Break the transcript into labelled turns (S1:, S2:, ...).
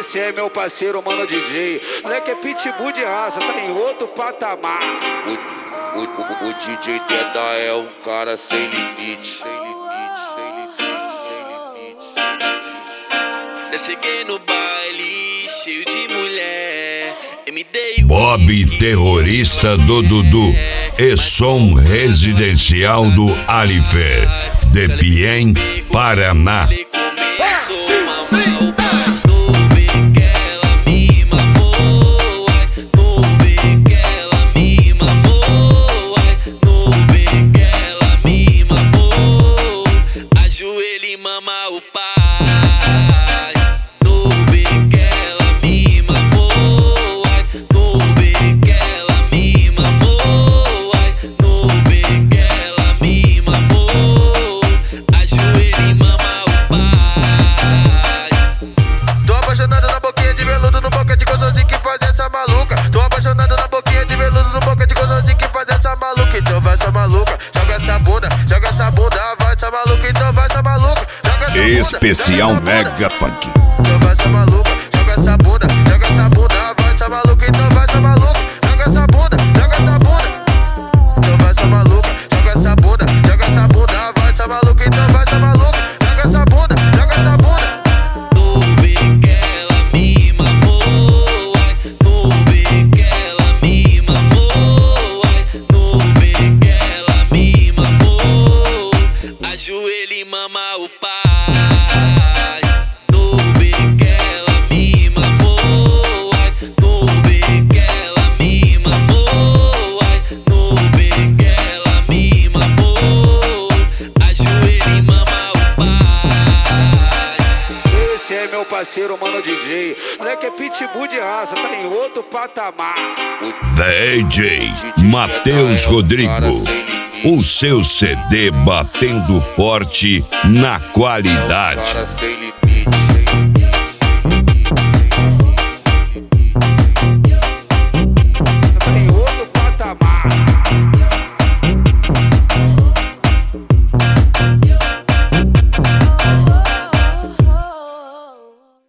S1: Esse é meu parceiro, mano DJ. Moleque é pitbull de raça, tá em outro patamar.
S2: O DJ Deda é um cara sem limite.
S3: Já cheguei no baile, cheio de mulher. MD
S4: Bob, terrorista do Dudu, e som residencial do Alifer, de Bien, Paraná.
S3: Ajoelha e mama o pai. No beco ela me mamou. No beco ela me mamou. No beco ela me mamou. Ajoelha e mama o pai.
S5: Tô apaixonado na boquinha de veludo, no boca de gostosinho que faz essa maluca. Tô apaixonado na boquinha de veludo, no boca de gostosinho que faz essa maluca. Então vai essa maluca, joga essa bunda, vai essa maluca, então vai essa maluca. Joga essa bunda,
S4: Especial Mega Funk.
S5: então vai essa maluca, joga essa bunda, vai essa maluca, então vai essa maluca. Joga essa bunda, então vai essa maluca, joga essa bunda, vai essa maluca, então vai essa maluca. Joga essa bunda.
S3: No beco ela me mamou. No beco ela me mamou. No beco ela me mamou. Ajoelha e mama o pai. No beco ela me mamou. No beco ela me mamou. No beco ela me mamou. Ajoelha e mama o pai.
S1: Esse é meu parceiro, mano DJ. Moleque é pitbull de raça, tá em outro patamar.
S4: DJ Matheus Rodrigo, o seu CD batendo forte na qualidade.
S2: Cara sem limite.